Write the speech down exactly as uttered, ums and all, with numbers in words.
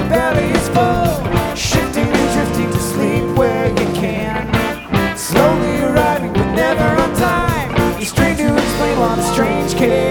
belly is full, shifting and drifting to sleep where you can. Slowly arriving but never on time. You strain to explain while the strange case